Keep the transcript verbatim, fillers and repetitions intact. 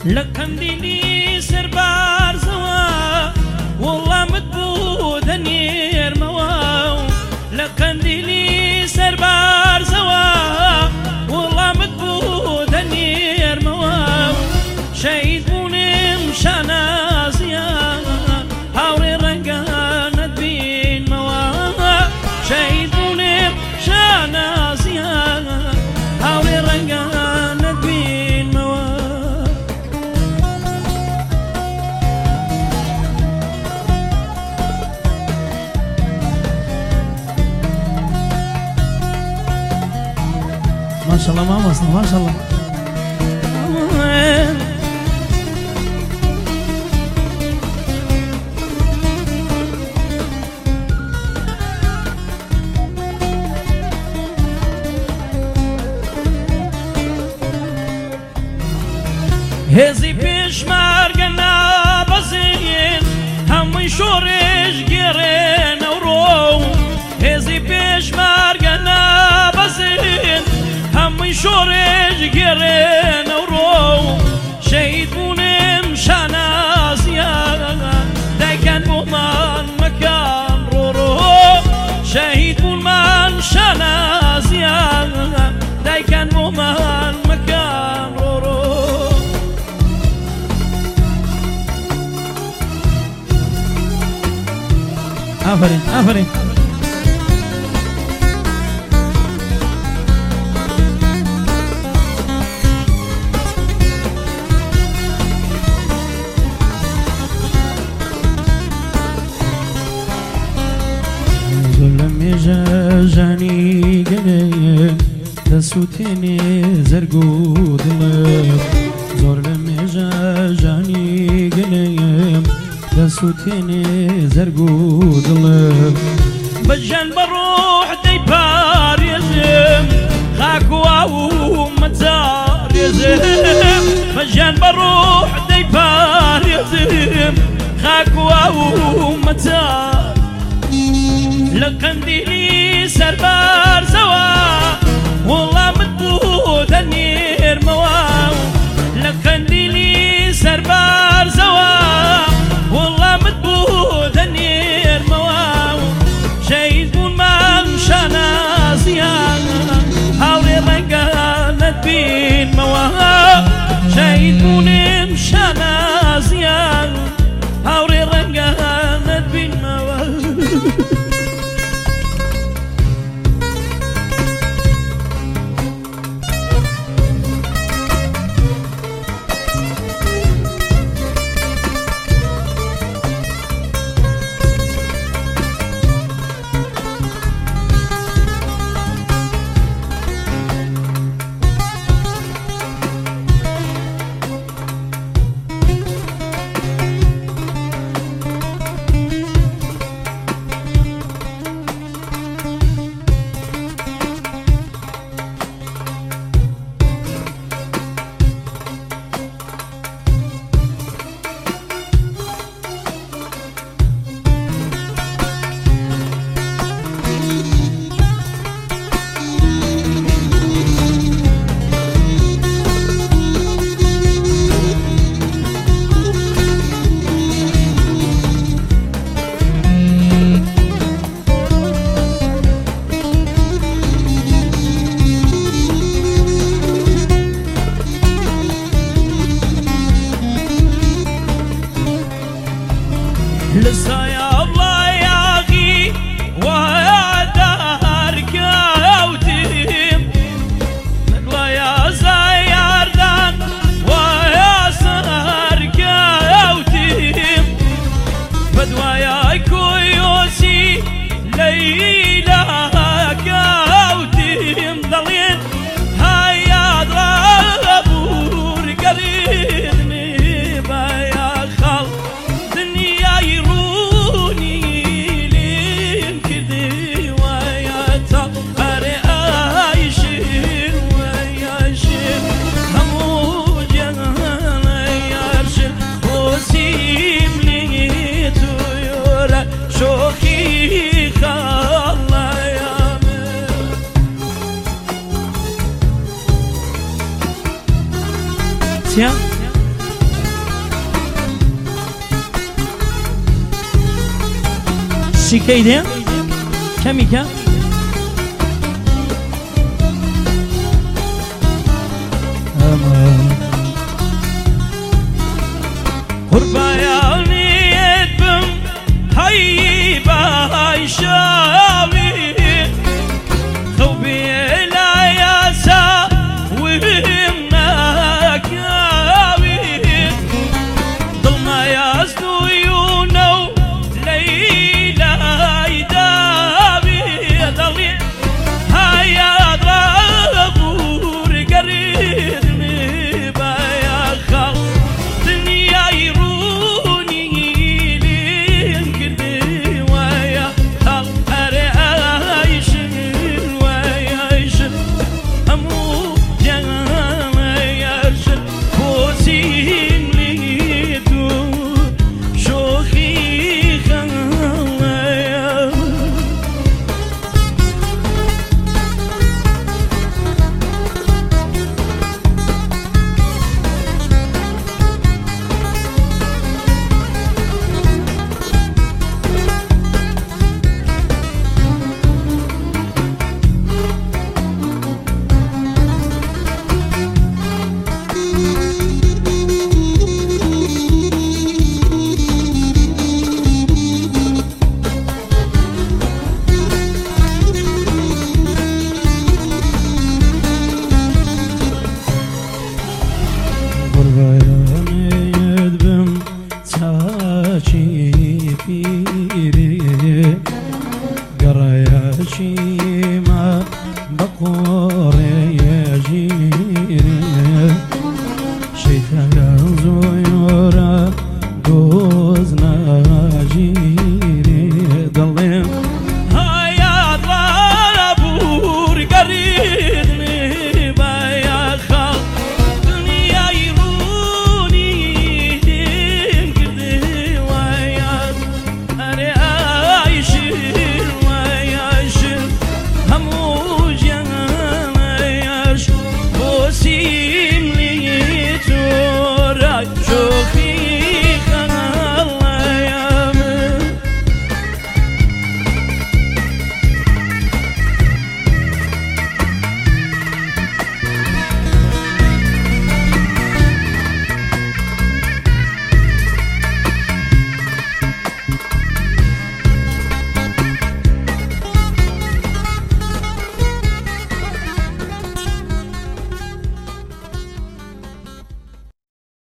لقنديلي سربار زوا والله متبود نير مواو لقنديلي سربار زوا والله متبود نير مواو شهيد بوني مشانا زيان هاوري رنقانا بين مواو شهيد بوني مشانا زيان هاوري رنقانا بين مواو ما شاء الله ما وصل ما شاء الله هزي بيش مارقنا بزين هم شورش جيرين ورو هزي بيش مارقنا بزين هم شورش جيرين ورو شهيد بوني مشانا زيادة دايكان بومان مكان رورو شهيد بومان مشانا زيادة دايكان بومان مكان رورو آفرين آفرين ظلمي جاني قليل دسوتيني زرقو ظلم ظلمي جاني قليل دسوتيني زرقو ظلم بجان بروح ديبار يزم خاكوا ومتزار يزم بجان بروح ديبار يزم خاكوا ومتزار لقنديلي سربار زوا والله متبود النير مواو لقنديلي سربار زوا والله متبود النير مواو شهيد بون ما مشانا زيان هاوري رنقانت بين مواو شهيد بون مشانا زيان هاوري رنقانت بين مواو لسه يا الله يا أخي وعدارك وتيم نقلا يا زياردان ويا سهرك وتيم بدوا يا كويوسي ليلاك وتيم ضلين هيا ضربور قريبني بيا خال شوخي خلا يا Tiens. موسیقی ده کمی که اما